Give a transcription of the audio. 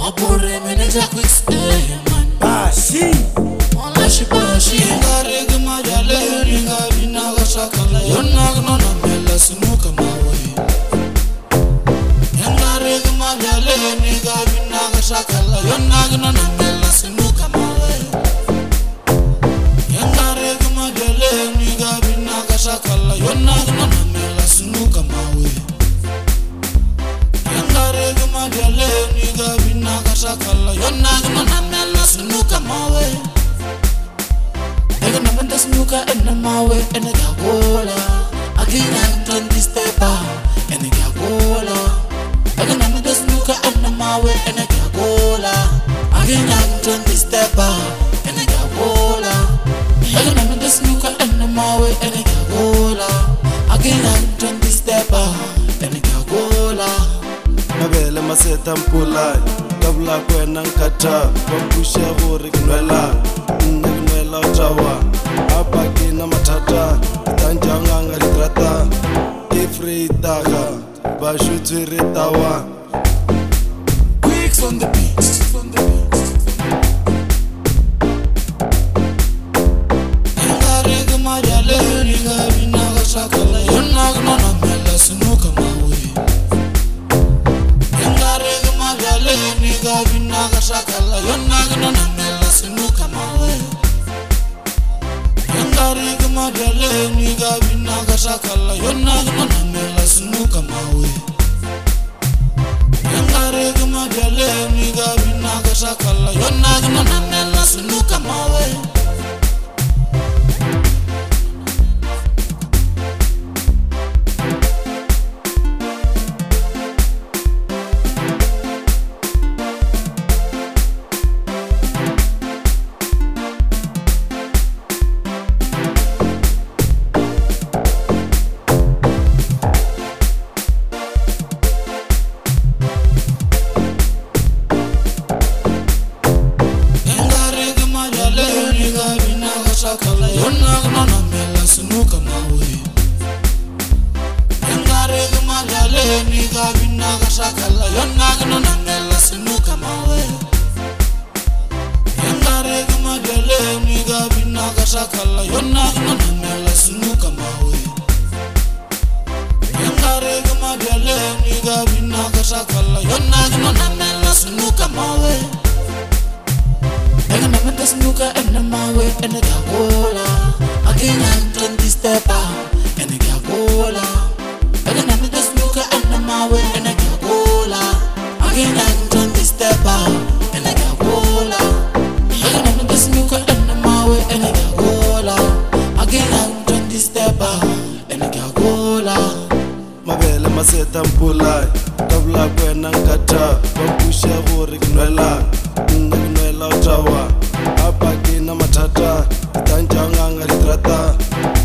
Apore manager quick stay man. Bashi Malashi bashi. Ngare gama jale ringa bina gashakala. Yonna gno na mela sinuka mawe. Ngare gama jale ringa bina gashakala. Yonna gno na mela sinuka mawe. Ngare gama jale ringa bina gashakala. Yonna gno na mela sinuka mawe. Ngare gama jale ringa bina gashakala. Yonna gno na mela sinuka mawe. Ega na menda sinuka ena mawe ena gagola. Agina ntondi stepa ena gagola. Ega na menda sinuka ena mawe ena gagola. Agina ntondi stepa ena gagola. Ega na menda sinuka ena mawe ena gagola. Agina ntondi stepa ena gagola. mabele maseta mpula kabla kwena nkata wapusha gore kunwela kunwela utawa hapa kina matata tanjanga ngalitrata ifritaga bashutwiritawa Quicks on the beat. Ngare gama jale ringa bina gashakala. Yonna gno na mela sinuka mawe. Ngare gama jale ringa bina gashakala. Yonna gno na mela sinuka mawe. Ngare gama jale ringa bina gashakala. Yonna gno na mela sinuka mawe. Ngare gama jale ringa bina gashakala. Yonna gno na mela sinuka mawe. Ngare gama jale ringa bina gashakala. Yonna gno na mela sinuka mawe. Ngare gama jale ringa bina gashakala. Yonna gno na mela sinuka mawe. Ngare gama jale ringa bina gashakala. Yonna gno na mela sinuka mawe. Ngare gama jale ringa bina gashakala. Yonna gno na mela sinuka mawe. Ega na menda sinuka ena mawe ena gagola. Agina ntondi stepa ena gagola. Ega na menda sinuka ena mawe ena gagola. Agina ntondi stepa ena gagola. Ega na menda sinuka ena mawe ena gagola. Agina ntondi stepa ena gagola. mabele maseta mpula kabla kwena nkata wapusha gore kunwela kunwela utawa hapa kina matata tanjanga ngalitrata